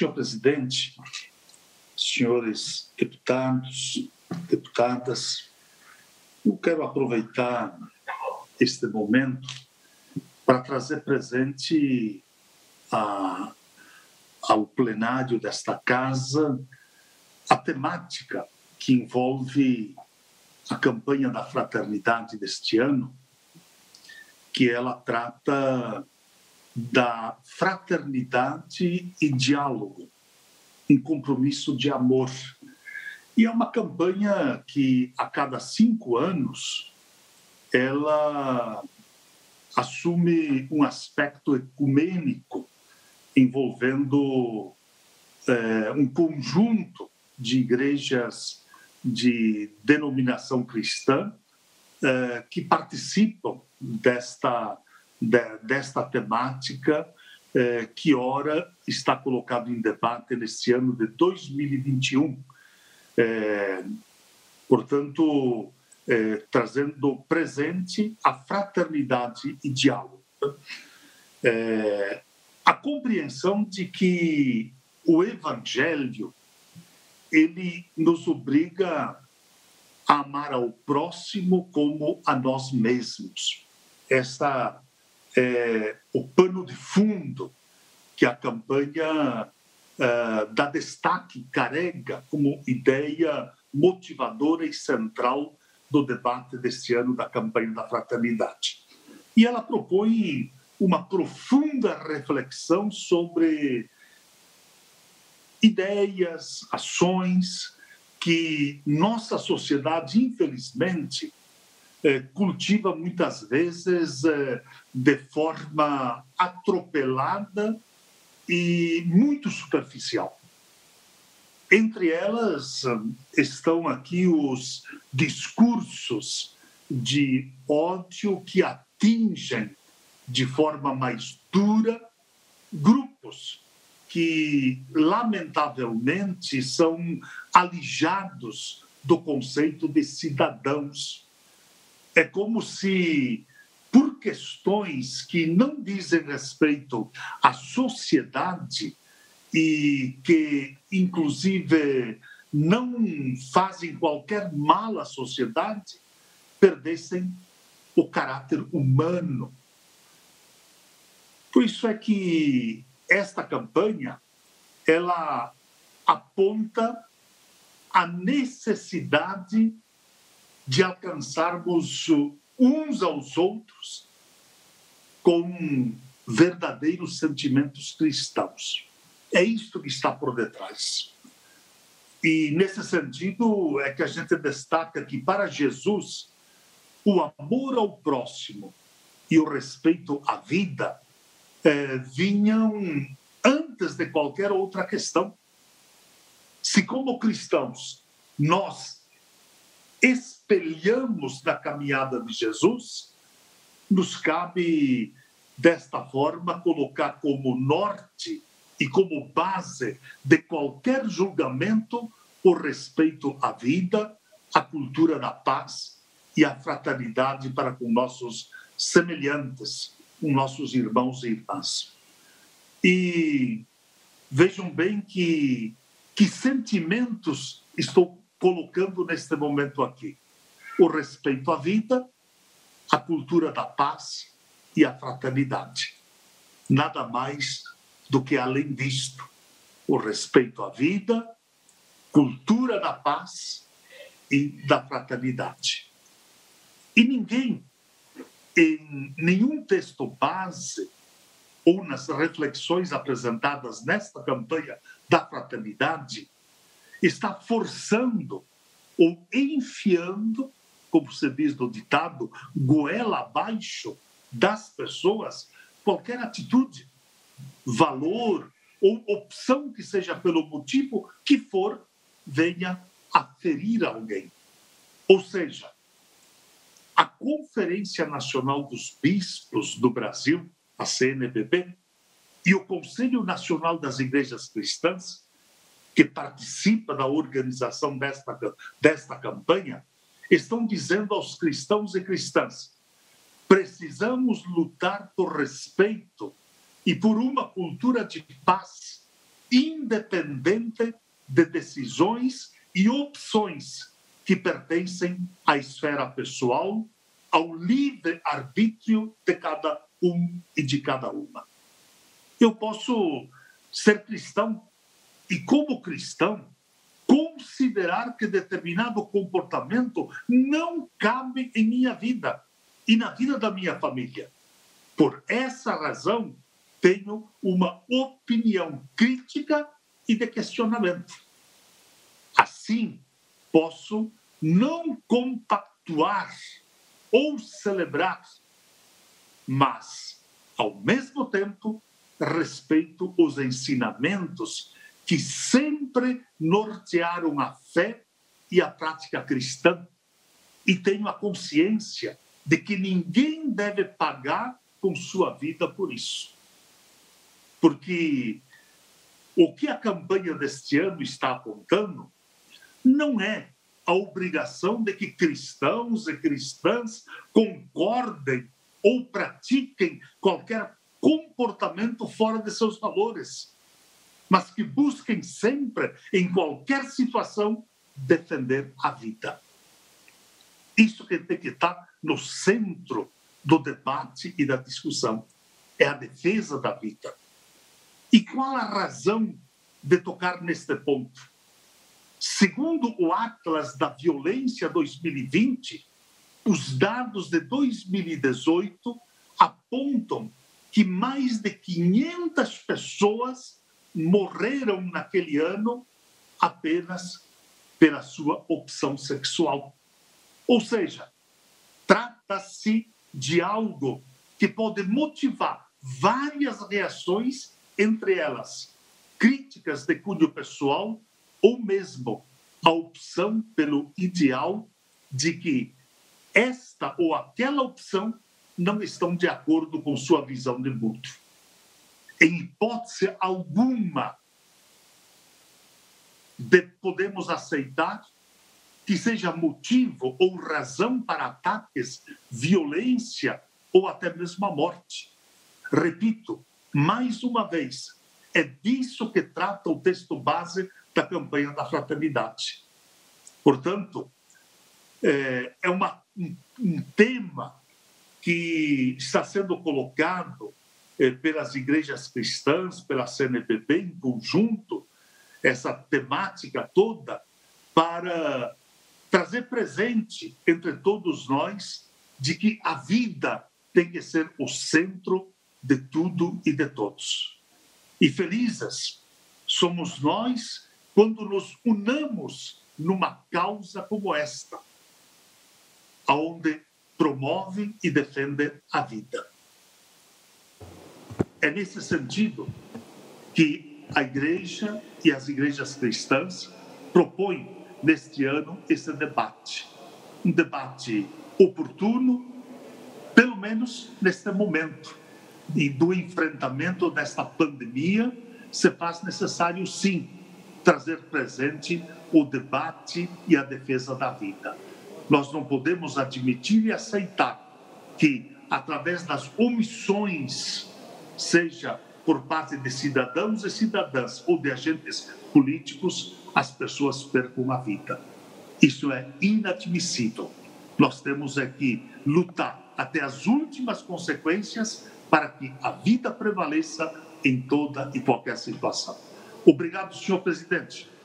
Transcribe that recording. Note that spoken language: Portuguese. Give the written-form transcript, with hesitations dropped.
Senhor presidente, senhores deputados, deputadas, eu quero aproveitar este momento para trazer presente ao plenário desta casa a temática que envolve a campanha da fraternidade deste ano, que ela trata da fraternidade e diálogo, um compromisso de amor. E é uma campanha que, a cada 5 anos, ela assume um aspecto ecumênico, envolvendo um conjunto de igrejas de denominação cristã que participam desta temática que, ora, está colocado em debate neste ano de 2021. Portanto, trazendo presente a fraternidade e diálogo. A compreensão de que o Evangelho ele nos obriga a amar ao próximo como a nós mesmos. Essa é o pano de fundo que a campanha dá destaque, carrega como ideia motivadora e central do debate deste ano da campanha da fraternidade. E ela propõe uma profunda reflexão sobre ideias, ações que nossa sociedade, infelizmente, cultiva muitas vezes de forma atropelada e muito superficial. Entre elas estão aqui os discursos de ódio que atingem de forma mais dura grupos que, lamentavelmente, são alijados do conceito de cidadãos. É como se, por questões que não dizem respeito à sociedade e que, inclusive, não fazem qualquer mal à sociedade, perdessem o caráter humano. Por isso é que esta campanha, ela aponta a necessidade de alcançarmos uns aos outros com verdadeiros sentimentos cristãos. É isto que está por detrás. E, nesse sentido, é que a gente destaca que, para Jesus, o amor ao próximo e o respeito à vida vinham antes de qualquer outra questão. Se, como cristãos, nós espelhamos da caminhada de Jesus, nos cabe, desta forma, colocar como norte e como base de qualquer julgamento o respeito à vida, a cultura da paz e a fraternidade para com nossos semelhantes, com nossos irmãos e irmãs. E vejam bem que sentimentos estou colocando neste momento aqui. O respeito à vida, a cultura da paz e a fraternidade. Nada mais do que além disto. O respeito à vida, cultura da paz e da fraternidade. E ninguém, em nenhum texto base ou nas reflexões apresentadas nesta campanha da fraternidade, está forçando ou enfiando, como se diz no ditado, goela abaixo das pessoas qualquer atitude, valor ou opção que seja pelo motivo que for, venha a ferir alguém. Ou seja, a Conferência Nacional dos Bispos do Brasil, a CNBB, e o Conselho Nacional das Igrejas Cristãs, que participa da organização desta campanha, estão dizendo aos cristãos e cristãs: precisamos lutar por respeito e por uma cultura de paz independente de decisões e opções que pertencem à esfera pessoal, ao livre-arbítrio de cada um e de cada uma. Eu posso ser cristão e, como cristão, considerar que determinado comportamento não cabe em minha vida e na vida da minha família. Por essa razão, tenho uma opinião crítica e de questionamento. Assim, posso não compactuar ou celebrar, mas, ao mesmo tempo, respeito os ensinamentos que sempre nortearam a fé e a prática cristã, e tenho a consciência de que ninguém deve pagar com sua vida por isso. Porque o que a campanha deste ano está apontando não é a obrigação de que cristãos e cristãs concordem ou pratiquem qualquer comportamento fora de seus valores, mas que busquem sempre, em qualquer situação, defender a vida. Isso que tem que estar no centro do debate e da discussão. É a defesa da vida. E qual a razão de tocar neste ponto? Segundo o Atlas da Violência 2020, os dados de 2018 apontam que mais de 500 pessoas morreram naquele ano apenas pela sua opção sexual. Ou seja, trata-se de algo que pode motivar várias reações, entre elas críticas de cunho pessoal ou mesmo a opção pelo ideal de que esta ou aquela opção não estão de acordo com sua visão de mundo. Em hipótese alguma, podemos aceitar que seja motivo ou razão para ataques, violência ou até mesmo a morte. Repito, mais uma vez, é disso que trata o texto base da campanha da fraternidade. Portanto, é um tema que está sendo colocado pelas igrejas cristãs, pela CNBB em conjunto, essa temática toda, para trazer presente entre todos nós de que a vida tem que ser o centro de tudo e de todos. E felizes somos nós quando nos unamos numa causa como esta, onde promove e defende a vida. É nesse sentido que a Igreja e as igrejas cristãs propõem neste ano esse debate. Um debate oportuno, pelo menos neste momento, e do enfrentamento desta pandemia, se faz necessário, sim, trazer presente o debate e a defesa da vida. Nós não podemos admitir e aceitar que, através das omissões, seja por parte de cidadãos e cidadãs ou de agentes políticos, as pessoas percam a vida. Isso é inadmissível. Nós temos que lutar até as últimas consequências para que a vida prevaleça em toda e qualquer situação. Obrigado, senhor presidente.